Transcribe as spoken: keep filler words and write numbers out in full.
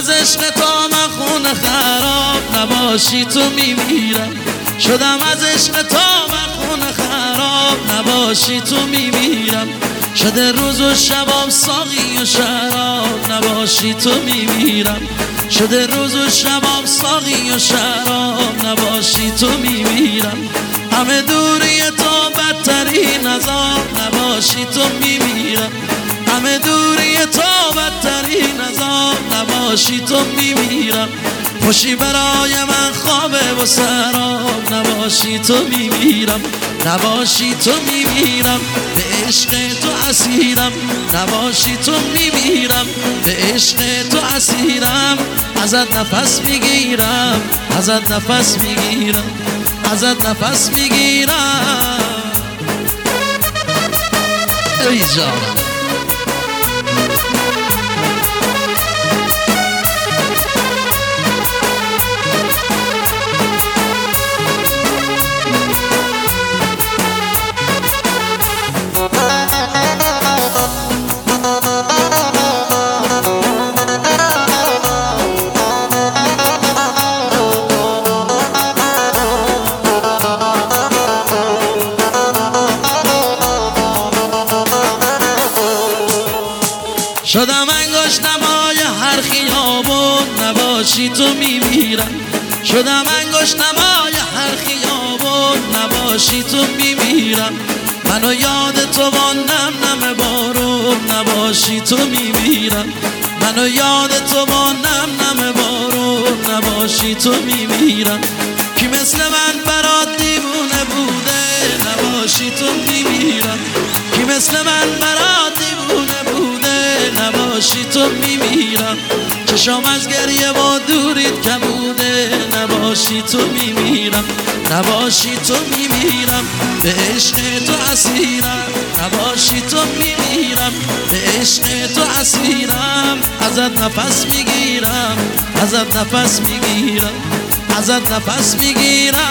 از عشق تا من خون خراب نباشی تو میمیرم شدم از عشق تا من خون خراب نباشی تو میمیرم شده روز و شبام ساقی و شراب نباشی تو میمیرم شده روز و شبام ساقی و شراب نباشی تو میمیرم همه دوری تو بدترین عذاب نباشی تو میمیرم همه دوری تو بدترین عذاب نباشی تو میمیرم خوشی برای من خوابه و سراب نباشی تو میمیرم نباشی تو میمیرم به عشق تو اسیرم نباشی تو میمیرم به عشق تو اسیرم ازت نفس میگیرم ازت نفس میگیرم ازت نفس میگیرم ای جانم شدم انگشت نمای هر خیابون نباشی تو میمیرم شدم انگشت نمای هر خیابون نباشی تو میمیرم منو یاد تو با نم نم بارون نباشی تو میمیرم منو یاد تو با نم نم بارون نباشی تو میمیرم کی مثل من برات دیوونه بوده نباشی تو میمیرم کی مثل من برات دیوونه بوده نباشی تو میمیرم چشام از گریه با دوریت کبوده نباشی تو میمیرم نباشی تو میمیرم به عشق تو اسیرم نباشی تو میمیرم به عشق تو اسیرم ازت نفس میگیرم ازت نفس میگیرم ازت نفس میگیرم